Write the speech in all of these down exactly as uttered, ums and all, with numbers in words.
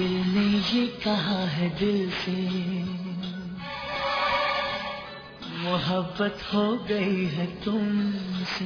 दिल ने ये कहा है दिल से, मोहब्बत हो गई है तुमसे।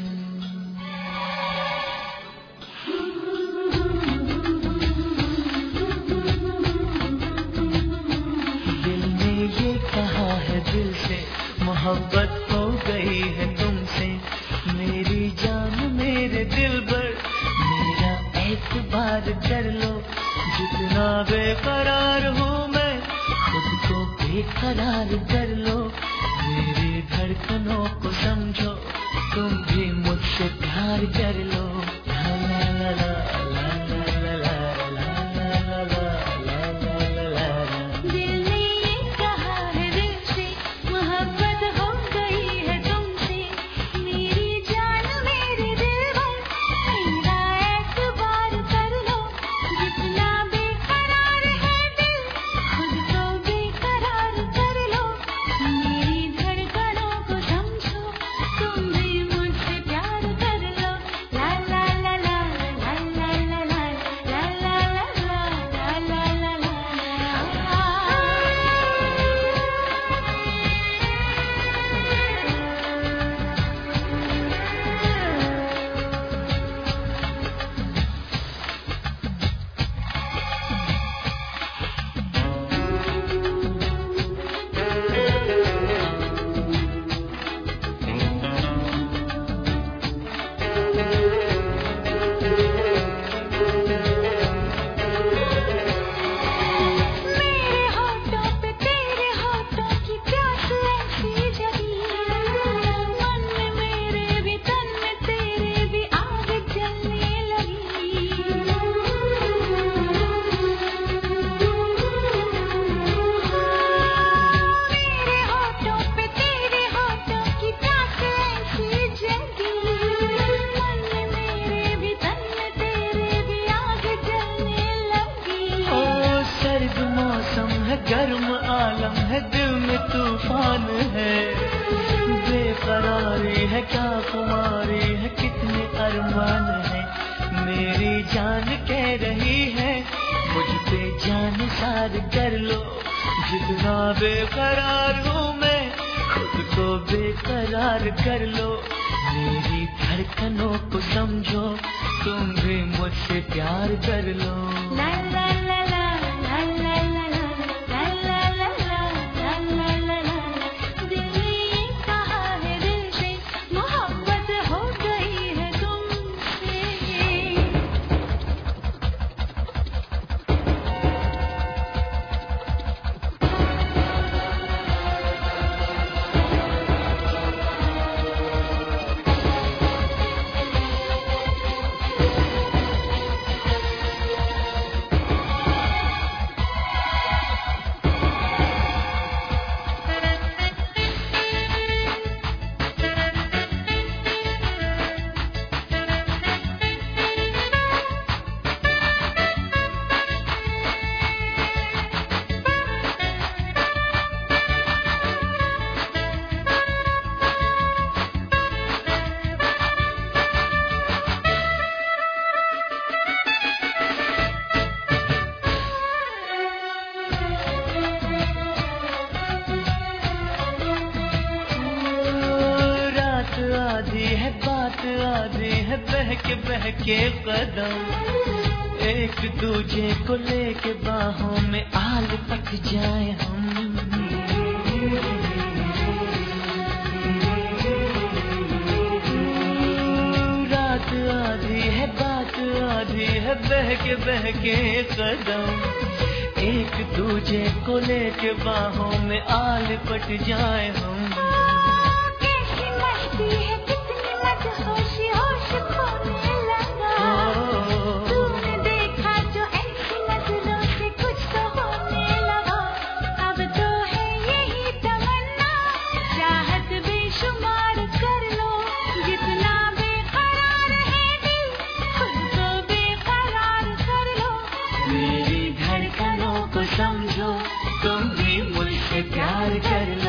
दिल ने ये कहा है दिल से, मोहब्बत हो गई है तुमसे। मेरी जान मेरे दिल पर मेरा एतबार कर लो, जितना बेकरार हूँ मैं खुद को बेकरार कर लो। मेरी धड़कनों को समझो, तुम भी मुझसे प्यार कर लो। ला ला ला ला ला ला ला ला ला ला ला। दिल ने ये कहा है दिल से, मोहब्बत हो गई है तुमसे। मेरी जान मेरे दिल पर मेरा एतबार कर लो, जितना बेकरार है दिल खुद को बेकरार कर लो। मेरी धड़कनों को समझो, तुम भी मुझसे प्यार कर लो। ला ला ला ला ला ला ला ला ला ला ला ला ला ला। मेरे होठों पे तेरे होठों की प्यास ऐसी जगी, मन में मेरे भी तन में तेरे भी आग जलने लगी। मेरे होठों पे तेरे होठों की प्यास ऐसी जगी, मन में मेरे भी तन में तेरे भी आग जलने लगी। ओ सर्द मौसम है, गर्म आलम है, दिल में तूफान है। बेकरारी है, क्या खुमारी है, कितने अरमान है। मेरी जान कह रही है मुझ पे जान सार कर लो, जितना बेकरार हूँ मैं खुद को बेकरार कर लो। मेरी धड़कनों को समझो, तुम भी मुझसे प्यार कर लो। ला ला ला ला ला ला ला ला ला ला ला ला ला ला। दिल ने ये कहा है दिल से, मोहब्बत हो गई है तुमसे। रात आधी है, बात आधी है, बहके बहके कदम एक दूजे को लेके बाहों में आल पट जाए हम। रात आधी है, बात आधी है, बहके बहके कदम एक दूजे को लेके बाहों में आल पट जाए हम। कैसी मस्ती है, कितनी मदहोशी होश खोने लगा। तूने देखा जो ऐसी नजरों से कुछ तो होने लगा। अब तो है यही तमन्ना, चाहत बेशुमार कर लो, जितना बेकरार है दिल खुद को बेकरार कर लो। मेरी धड़कनों को समझो, तुम भी मुझसे प्यार कर लो।